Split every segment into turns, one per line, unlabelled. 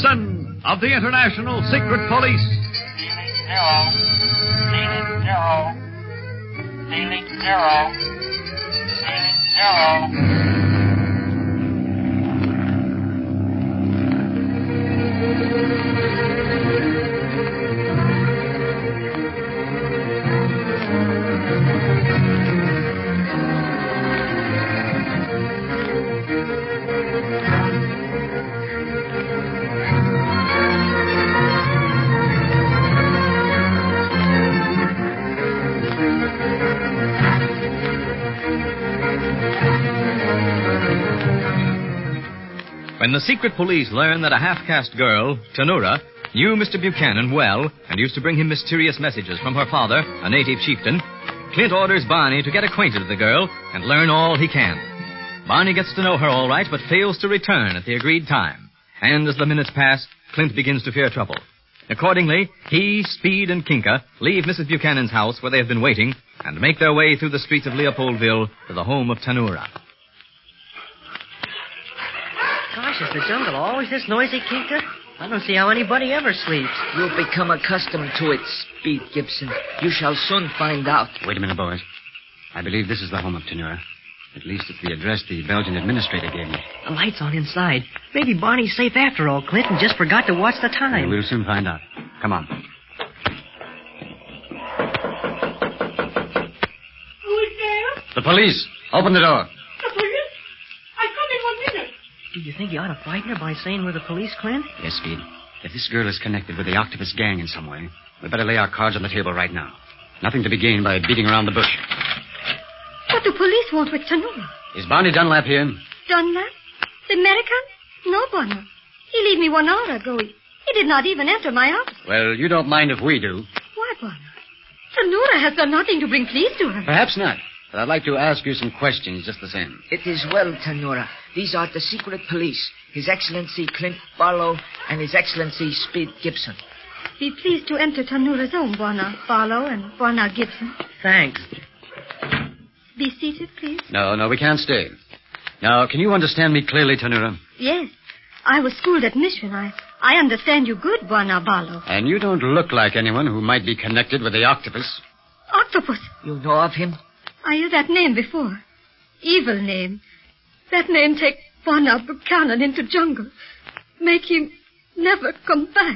Gibson of the International Secret Police.
Ceiling zero.
When the secret police learn that a half-caste girl, Tanura, knew Mr. Buchanan well and used to bring him mysterious messages from her father, a native chieftain, Clint orders Barney to get acquainted with the girl and learn all he can. Barney gets to know her all right, but fails to return at the agreed time. And as the minutes pass, Clint begins to fear trouble. Accordingly, he, Speed, and Kinka leave Mrs. Buchanan's house where they have been waiting and make their way through the streets of Leopoldville to the home of Tanura.
Gosh, is the jungle always this noisy, Kinka? I don't see how anybody ever sleeps.
You'll become accustomed to it, Speed Gibson. You shall soon find out.
Wait a minute, boys. I believe this is the home of Tanura. At least it's the address the Belgian administrator gave me.
The light's on inside. Maybe Barney's safe after all, Clint, and just forgot to watch the time.
We'll soon find out. Come on.
Who is there?
The police. Open the door.
The police? I come in 1 minute.
Do you think you ought to frighten her by saying we're the police, Clint?
Yes, Speed. If this girl is connected with the Octopus gang in some way, we better lay our cards on the table right now. Nothing to be gained by beating around the bush.
What do police want with Tanura?
Is Barney Dunlap here?
Dunlap? The American? No, Bonner. He left me 1 hour ago. He did not even enter my office.
Well, you don't mind if we do.
Why, Bonner? Tanura has done nothing to bring peace to her.
Perhaps not. But I'd like to ask you some questions just the same.
It is well, Tanura. These are the secret police. His Excellency Clint Barlow and His Excellency Speed Gibson.
Be pleased to enter Tanura's home, Bonner Barlow and Bonner Gibson.
Thanks.
Be seated, please.
No, we can't stay. Now, can you understand me clearly, Tanura?
Yes. I was schooled at Mission. I understand you good, Bonner Barlow.
And you don't look like anyone who might be connected with the Octopus.
Octopus?
You know of him?
I heard that name before. Evil name. That name take Bonner Buchanan into jungle. Make him never come back.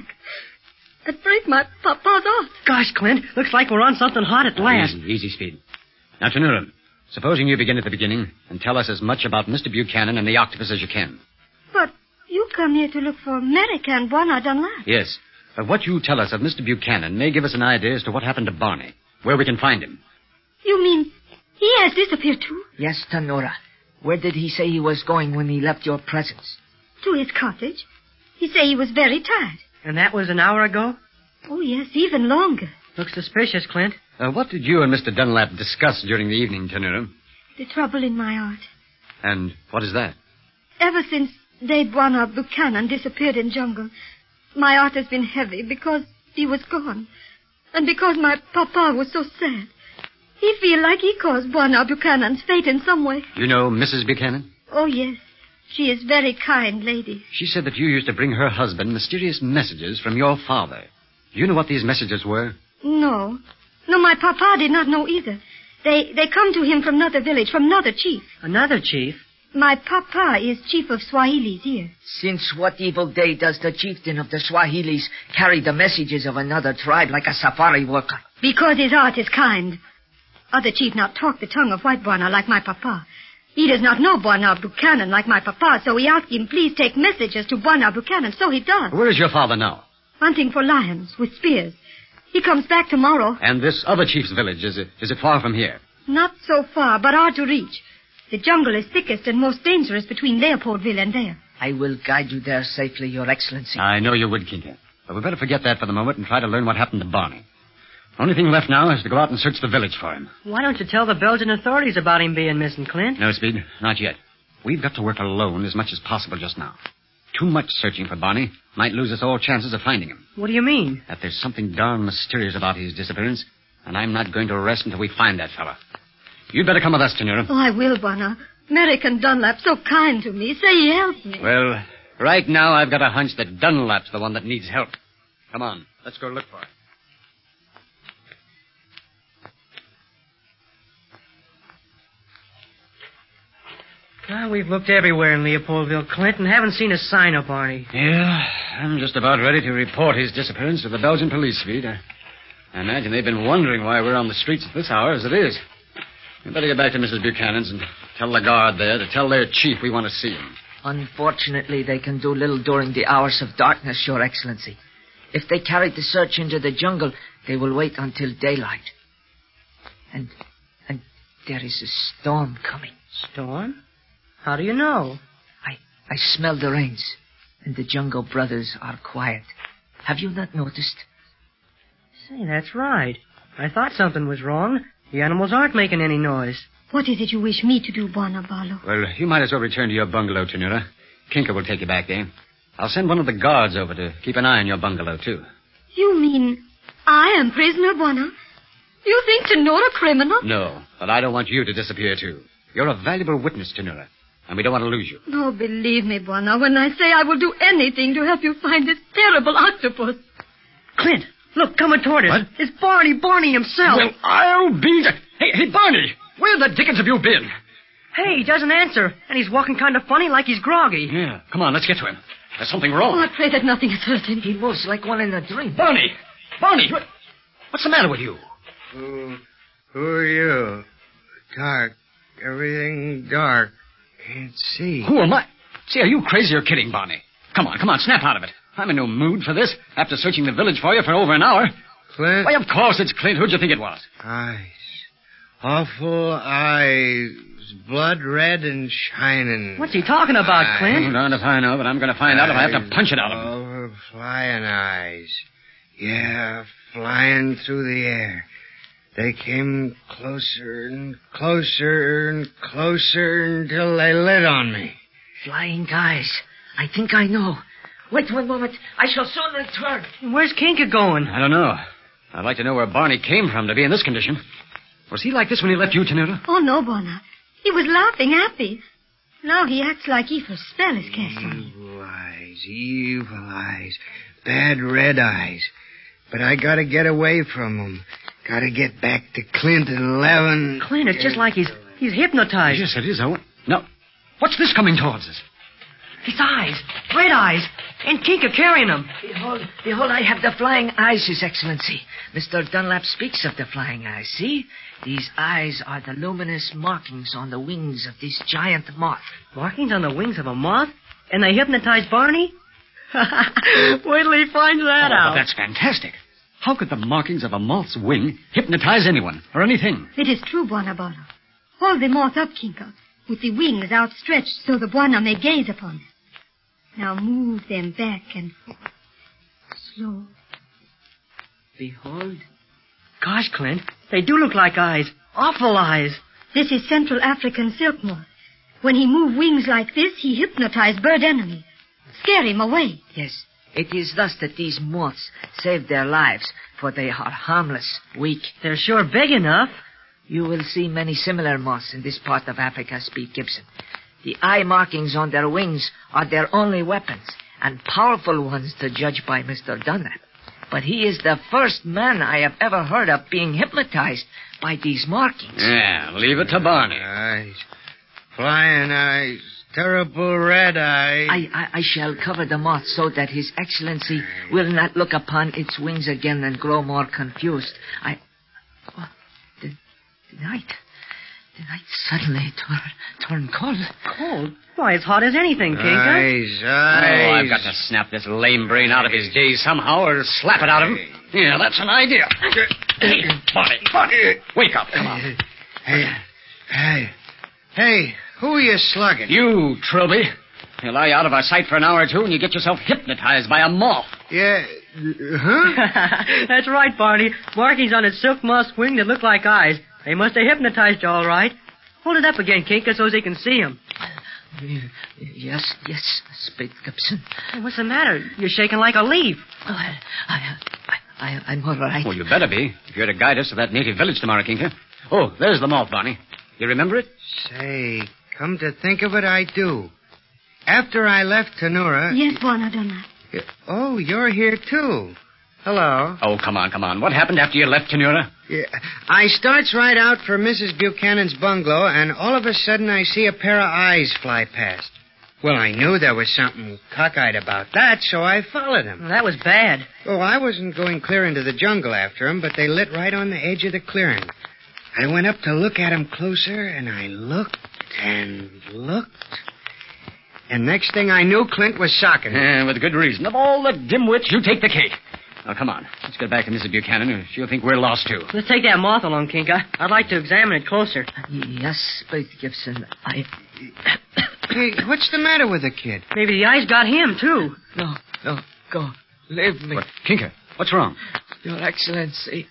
And break my papa's heart.
Gosh, Clint, looks like we're on something hot at last.
Easy, Speed. Now, Tanura, supposing you begin at the beginning and tell us as much about Mr. Buchanan and the Octopus as you can.
But you come here to look for America and Bonner Dunlap.
Yes, but what you tell us of Mr. Buchanan may give us an idea as to what happened to Barney, where we can find him.
You mean he has disappeared too?
Yes, Tanura. Where did he say he was going when he left your presence?
To his cottage. He say he was very tired.
And that was an hour ago?
Oh, yes, even longer.
Looks suspicious, Clint.
What did you and Mr. Dunlap discuss during the evening, Tanura?
The trouble in my heart.
And what is that?
Ever since day Bonner Buchanan disappeared in jungle, my heart has been heavy because he was gone. And because my papa was so sad. He feel like he caused Bonner Buchanan's fate in some way.
You know Mrs. Buchanan?
Oh, yes. She is very kind lady.
She said that you used to bring her husband mysterious messages from your father. Do you know what these messages were?
No. No, my papa did not know either. They come to him from another village, from another chief.
Another chief?
My papa is chief of Swahilis here.
Since what evil day does the chieftain of the Swahilis carry the messages of another tribe like a safari worker?
Because his heart is kind. Other chief not talk the tongue of white Bonner like my papa. He does not know Bonner Buchanan like my papa, so he asked him please take messages to Bonner Buchanan, so he does.
Where is your father now?
Hunting for lions with spears. He comes back tomorrow.
And this other chief's village, is it far from here?
Not so far, but hard to reach. The jungle is thickest and most dangerous between Leopoldville and there.
I will guide you there safely, Your Excellency.
I know you would, Kinka. But we better forget that for the moment and try to learn what happened to Barney. Only thing left now is to go out and search the village for him.
Why don't you tell the Belgian authorities about him being missing, Clint?
No, Speed, not yet. We've got to work alone as much as possible just now. Too much searching for Barney might lose us all chances of finding him.
What do you mean?
That there's something darn mysterious about his disappearance, and I'm not going to rest until we find that fella. You'd better come with us, Tanura.
Oh, I will, Bonner. American Dunlap, so kind to me. Say he helped me.
Well, Right now, I've got a hunch that Dunlap's the one that needs help. Come on, let's go look for it.
Well, we've looked everywhere in Leopoldville, Clint, and haven't seen a sign of Barney.
Yeah, I'm just about ready to report his disappearance to the Belgian police, Speed. I imagine they've been wondering why we're on the streets at this hour as it is. We better get back to Mrs. Buchanan's and tell the guard there to tell their chief we want to see him.
Unfortunately, they can do little during the hours of darkness, Your Excellency. If they carry the search into the jungle, they will wait until daylight. And there is a storm coming.
Storm? How do you know?
I smell the rains, and the Jungle Brothers are quiet. Have you not noticed?
Say, that's right. I thought something was wrong. The animals aren't making any noise.
What is it you wish me to do, Bwana Balo?
Well, you might as well return to your bungalow, Tenura. Kinka will take you back there. I'll send one of the guards over to keep an eye on your bungalow, too.
You mean I am prisoner, Bwana? You think Tenura criminal?
No, but I don't want you to disappear, too. You're a valuable witness, Tenura, and we don't want to lose you.
No, believe me, Bwana, when I say I will do anything to help you find this terrible octopus.
Clint, look, coming toward us.
What?
It's Barney himself.
Well, I'll be the... Hey, Barney! Where the dickens have you been?
Hey, he doesn't answer, and he's walking kind of funny like he's groggy.
Yeah, come on, let's get to him. There's something
Oh,
wrong.
I pray that nothing has hurt him.
He moves like one in a dream.
Barney! What's the matter with you?
Who are you? Dark. Everything dark. Can't see.
Who am I? See, are you crazy or kidding, Barney? Come on, snap out of it. I'm in no mood for this, after searching the village for you for over an hour.
Clint?
Why, of course it's Clint. Who'd you think it was?
Eyes. Awful eyes. Blood red and shining.
What's he talking about, Clint?
Darned if I know, but I'm going to find out if I have to punch it out of him.
Oh, flying eyes. Yeah, flying through the air. They came closer and closer and closer until they lit on me.
Flying guys. I think I know. Wait 1 moment. I shall soon return.
Where's Kinka going?
I don't know. I'd like to know where Barney came from to be in this condition. Was he like this when he left you, Tenura?
Oh, no, Bwana. He was laughing happy. Now he acts like Evil's spell is cast on him.
Evil eyes. Bad red eyes. But I gotta get away from them. Gotta get back to Clint at 11.
Clint, it's just like he's hypnotized.
Yes, it is, Owen. No. What's this coming towards us?
His eyes. Red eyes. And Kinka carrying them.
Behold, I have the flying eyes, His Excellency. Mr. Dunlap speaks of the flying eyes. See? These eyes are the luminous markings on the wings of this giant moth.
Markings on the wings of a moth? And they hypnotized Barney? Wait till he finds that out.
But that's fantastic. How could the markings of a moth's wing hypnotize anyone or anything?
It is true, Bwana Balo. Hold the moth up, Kinka, with the wings outstretched so the Bwana may gaze upon them. Now move them back and forth. Slow.
Behold.
Gosh, Clint, they do look like eyes. Awful eyes.
This is Central African silk moth. When he move wings like this, he hypnotize bird enemy. Scare him away.
Yes. It is thus that these moths save their lives, for they are harmless, weak.
They're sure big enough.
You will see many similar moths in this part of Africa, Speed Gibson. The eye markings on their wings are their only weapons, and powerful ones to judge by Mr. Dunlap. But he is the first man I have ever heard of being hypnotized by these markings.
Yeah, leave it to Barney.
Eyes. Flying eyes. Terrible red eyes.
I shall cover the moth so that His Excellency will not look upon its wings again and grow more confused. The night suddenly turned cold.
Cold? Why, it's hot as anything, Kinka.
Eyes.
Oh, I've got to snap this lame brain out of his daze somehow or slap it out of him. Yeah, that's an idea. Hey, Barney, wake up. Come on.
Hey, who are you slugging?
You, Trilby. You lie out of our sight for an hour or two and you get yourself hypnotized by a moth.
Yeah, huh?
That's right, Barney. Markings on its silk moth's wing that look like eyes. They must have hypnotized you all right. Hold it up again, Kinka, so they can see him.
Yes, Speed Gibson.
Hey, what's the matter? You're shaking like a leaf.
Oh, I'm all right.
Well, you better be, if you're to guide us to that native village tomorrow, Kinka. Oh, there's the moth, Barney. You remember it?
Say, come to think of it, I do. After I left Tanura...
Yes, Bwana Donat.
Oh, you're here, too. Hello.
Oh, come on. What happened after you left Tanura?
Yeah. I starts right out for Mrs. Buchanan's bungalow, and all of a sudden I see a pair of eyes fly past. Well, I knew there was something cockeyed about that, so I followed them.
Well, that was bad.
Oh, I wasn't going clear into the jungle after them, but they lit right on the edge of the clearing. I went up to look at them closer, and I looked and looked. And next thing I knew, Clint was socking me.
With good reason. Of all the dimwits, you take the cake. Now, come on. Let's get back to Mrs. Buchanan, or she'll think we're lost, too.
Let's take that moth along, Kinka. I'd like to examine it closer.
Yes, Spade Gibson.
Hey, what's the matter with the kid?
Maybe the eyes got him, too.
No, go. Leave me.
What? Kinka, what's wrong?
Your Excellency,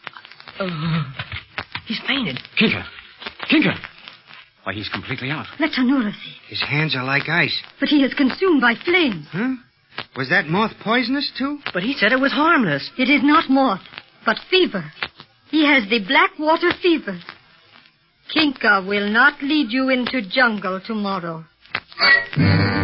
He's fainted.
Kinka. Why, he's completely out.
Let Tanura see.
His hands are like ice.
But he is consumed by flames.
Huh? Was that moth poisonous, too?
But he said it was harmless.
It is not moth, but fever. He has the black water fever. Kinka will not lead you into jungle tomorrow.